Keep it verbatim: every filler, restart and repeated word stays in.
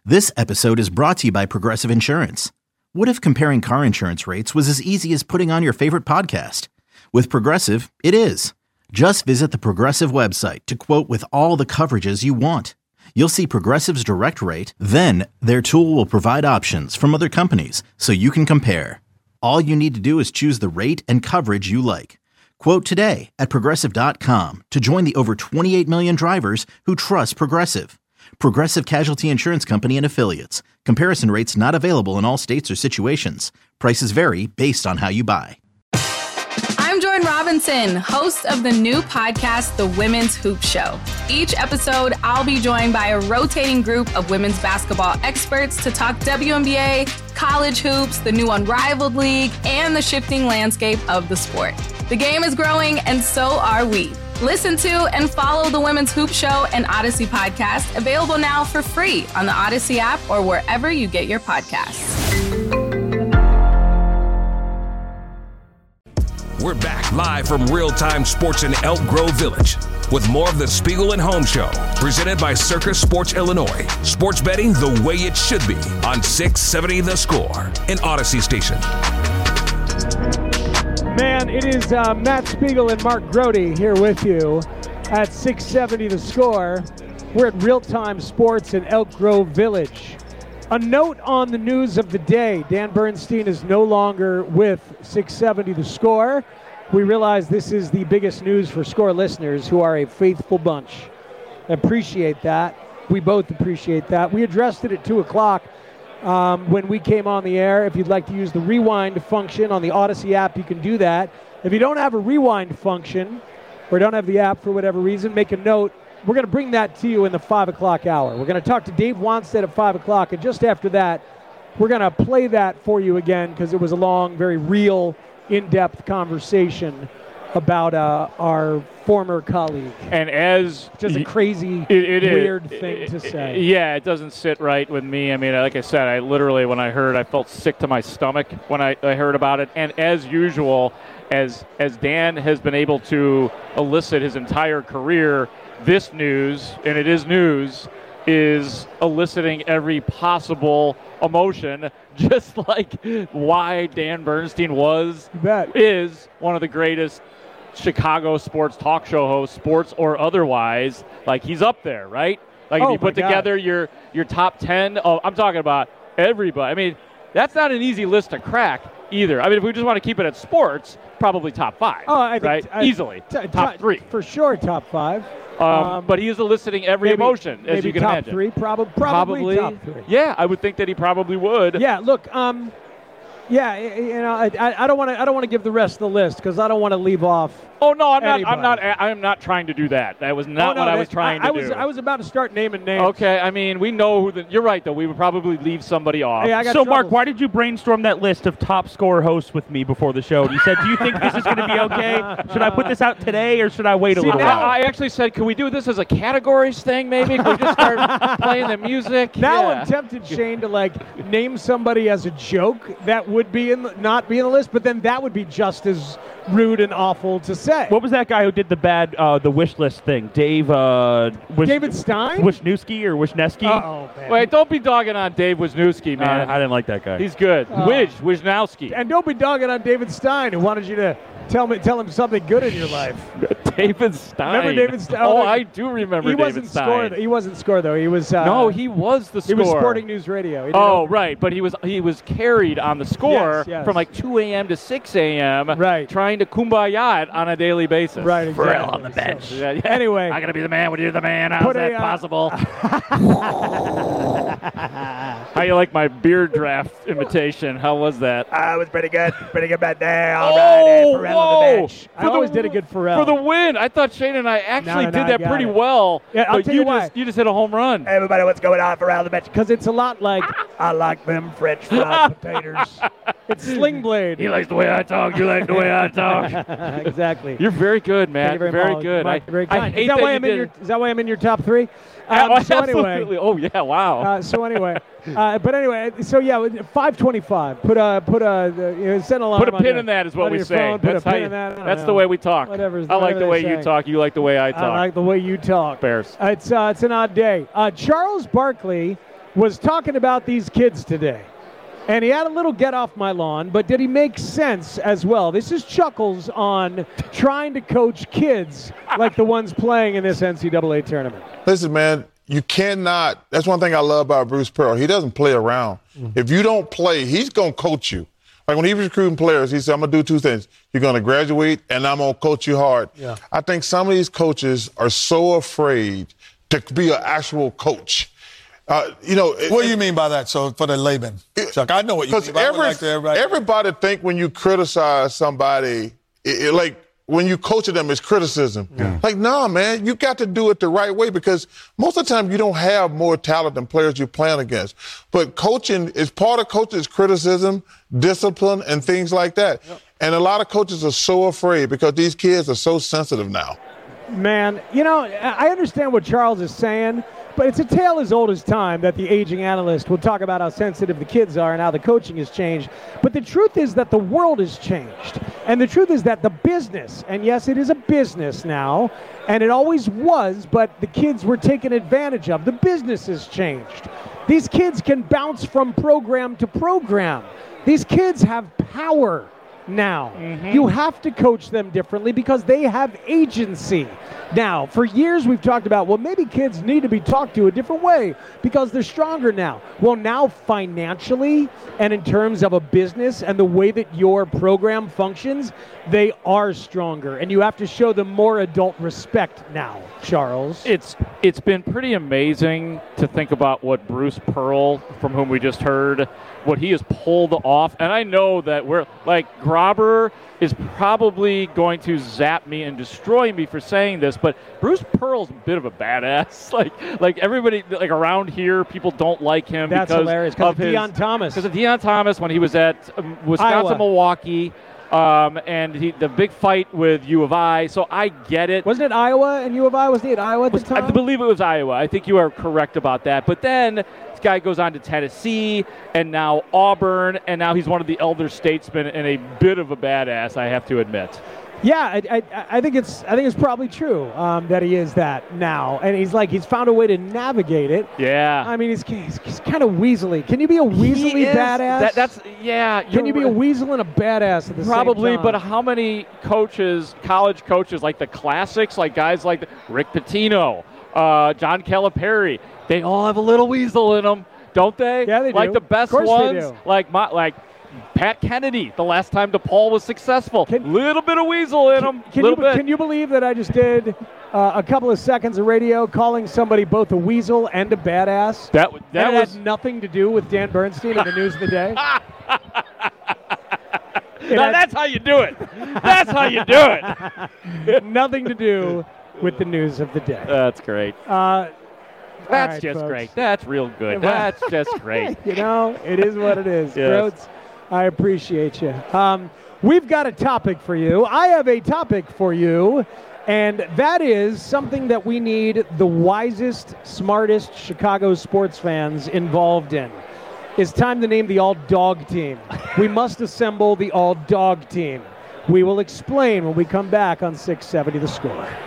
This episode is brought to you by Progressive Insurance. What if comparing car insurance rates was as easy as putting on your favorite podcast? With Progressive, it is. Just visit the Progressive website to quote with all the coverages you want. You'll see Progressive's direct rate, then their tool will provide options from other companies so you can compare. All you need to do is choose the rate and coverage you like. Quote today at progressive dot com to join the over twenty-eight million drivers who trust Progressive. Progressive Casualty Insurance Company and Affiliates. Comparison rates not available in all states or situations. Prices vary based on how you buy. I'm Jordan Robinson, host of the new podcast, The Women's Hoop Show. Each episode, I'll be joined by a rotating group of women's basketball experts to talk W N B A, college hoops, the new Unrivaled League, and the shifting landscape of the sport. The game is growing, and so are we. Listen to and follow the Women's Hoop Show and Odyssey podcast, available now for free on the Odyssey app or wherever you get your podcasts. We're back live from Real Time Sports in Elk Grove Village with more of the Spiegel and Holmes Show, presented by Circus Sports Illinois. Sports betting the way it should be on six seventy The Score, an Odyssey station. Man, it is uh, Matt Spiegel and Mark Grody here with you at six seventy The Score. We're at Real Time Sports in Elk Grove Village. A note on the news of the day. Dan Bernstein is no longer with six seventy The Score. We realize this is the biggest news for Score listeners, who are a faithful bunch. Appreciate that. We both appreciate that. We addressed it at two o'clock. Um, when we came on the air. If you'd like to use the rewind function on the Odyssey app, you can do that. If you don't have a rewind function or don't have the app for whatever reason, make a note. We're going to bring that to you in the five o'clock hour. We're going to talk to Dave Wanstead at five o'clock, and just after that, we're going to play that for you again because it was a long, very real, in-depth conversation about uh, our former colleague. And as just a crazy, it, it weird is, thing it, to say. Yeah, it doesn't sit right with me. I mean, like I said, I literally, when I heard, I felt sick to my stomach when I, I heard about it. And as usual, as as Dan has been able to elicit his entire career, this news, and it is news, is eliciting every possible emotion, just like why Dan Bernstein was, is one of the greatest Chicago sports talk show hosts, sports or otherwise. Like, he's up there, right? Like, oh if you put together your, your top ten, oh, I'm talking about everybody. I mean, that's not an easy list to crack either. I mean, if we just want to keep it at sports, probably top five, oh, I think, right? I, Easily, t- top t- three. For sure, top five. Um, Um, but he is eliciting every maybe, emotion, as maybe you can top imagine. Three, prob- probably, probably top three. Yeah, I would think that he probably would. Yeah, look, um, yeah, you know, I, I don't want to, I don't want to give the rest of the list because I don't want to leave off. Oh no, I'm anybody. not. I'm not. I'm not trying to do that. That was not oh, no, what I that, was trying I, to I was, do. I was about to start naming names. Okay, I mean, we know who the. You're right, though. We would probably leave somebody off. Hey, I got so, troubles. Mark, why did you brainstorm that list of top score hosts with me before the show? And you said, do you think this is going to be okay? Should I put this out today, or should I wait a See, little now while? I actually said, can we do this as a categories thing, maybe? Can we just start playing the music? Now yeah. I'm tempted, Shane, to like name somebody as a joke that would be in the, not be in the list, but then that would be just as rude and awful to say. What was that guy who did the bad, uh, the wish list thing? Dave, uh, Wish, David Stein? Wisniewski or Wisniewski? Oh, man. Wait, don't be dogging on Dave Wisniewski, man. Uh, I didn't like that guy. He's good. Oh. Wiz, Wisnowski. And don't be dogging on David Stein, who wanted you to tell me, tell him something good in your life. David Stein. Remember David Stein? Oh, Oh, I do remember he David wasn't Stein. score. Th- he wasn't score though. He was. Uh, no, he was the score. He was Sporting News Radio. He did Oh, open- right, but he was he was carried on the score Yes, yes. from like two a.m. to six a.m. Right. trying to kumbaya it on a daily basis. Right, exactly. Pharrell on the bench. So- Yeah, yeah. Anyway. I gotta be the man when you're the man. How's Put that a, uh, possible? How you like my beer draft imitation? How was that? Uh, it was pretty good. Pretty good bet there. All right, oh, Pharrell on the bench. I always did a good Pharrell. For the win. I thought Shane and I actually no, no, did I that got pretty it. well. Yeah, I'll but tell you you why. just you just hit a home run. Everybody, what's going on Pharrell on the bench? Because it's a lot like I like them French fried potatoes. It's Sling Blade. He likes the way I talk. You like the way I talk. Exactly. You're very good, man. Thank you very, very much. good. Mike, I, very I kind. hate is that, that why you I'm in did- your? Is that why I'm in your top three? Oh, Um, so absolutely. anyway. Oh yeah. Wow. Uh, so anyway, uh, but anyway, so yeah, five twenty-five. Put a put a you know, send a alarm Put a on pin your- in that is what on we your say. phone, Put That's a how pin you, in that. I don't That's know. the way we talk. Whatever's- I like whatever the way they you say. talk. You like the way I I talk. like the way you talk. Bears. Uh, it's uh, it's an odd day. Uh, Charles Barkley was talking about these kids today. And he had a little get off my lawn, but did he make sense as well? This is Chuckles on trying to coach kids like the ones playing in this N C double A tournament. Listen, man, you cannot – that's one thing I love about Bruce Pearl. He doesn't play around. Mm-hmm. If you don't play, he's going to coach you. Like when he was recruiting players, he said, I'm going to do two things. You're going to graduate, and I'm going to coach you hard. Yeah. I think some of these coaches are so afraid to be an actual coach. Uh, you know, what it, do you mean by that? So for the layman, Chuck, I know what you mean. Because every, like everybody, everybody think when you criticize somebody, it, it, like when you coach them, it's criticism. Yeah. Like, nah, man, you got to do it the right way because most of the time you don't have more talent than players you're playing against. But coaching is part of coaching is criticism, discipline, and things like that. Yep. And a lot of coaches are so afraid because these kids are so sensitive now. Man, you know, I understand what Charles is saying. But it's a tale as old as time that the aging analyst will talk about how sensitive the kids are and how the coaching has changed. But the truth is that the world has changed. And the truth is that the business, and yes, it is a business now, and it always was, but the kids were taken advantage of. The business has changed. These kids can bounce from program to program. These kids have power now. Mm-hmm. You have to coach them differently because they have agency. Now, for years we've talked about, well, maybe kids need to be talked to a different way because they're stronger now. Well, now financially and in terms of a business and the way that your program functions, they are stronger. And you have to show them more adult respect now, Charles. It's it's been pretty amazing to think about what Bruce Pearl, from whom we just heard, what he has pulled off. And I know that we're like Grobber is probably going to zap me and destroy me for saying this, but Bruce Pearl's a bit of a badass. Like, like everybody, like around here, people don't like him. That's because hilarious. Because of, of Deion Thomas. Because of Deion Thomas when he was at um, Wisconsin, Iowa. Milwaukee, um, and he, the big fight with U of I. So I get it. Wasn't it Iowa and U of I? Was he at Iowa at the was, time? I believe it was Iowa. I think you are correct about that. But then guy goes on to Tennessee and now Auburn, and now he's one of the elder statesmen and a bit of a badass, I have to admit. Yeah, I, I, I think it's I think it's probably true um, that he is that now, and he's like he's found a way to navigate it. Yeah, I mean he's he's, he's kind of weaselly. Can you be a weaselly is, badass? That, that's yeah. Can you be a weasel and a badass at the probably, same time? But how many coaches, college coaches, like the classics, like guys like Rick Pitino, uh, John Calipari, they all have a little weasel in them, don't they? Yeah, they do. Like the best of course ones, they do. like my like. Pat Kennedy, the last time DePaul was successful. A little bit of weasel in him. Can, little you, bit. can you believe that I just did uh, a couple of seconds of radio calling somebody both a weasel and a badass? That, that and it was had nothing to do with Dan Bernstein and the news of the day. now had, that's how you do it. That's how you do it. Nothing to do with the news of the day. That's great. Uh, that's right, just folks. great. That's real good. That's just great. You know, it is what it is. Yes. Groats, I appreciate you. Um, we've got a topic for you. I have a topic for you, and that is something that we need the wisest, smartest Chicago sports fans involved in. It's time to name the all-dog team. We must assemble the all-dog team. We will explain when we come back on six seventy The Score.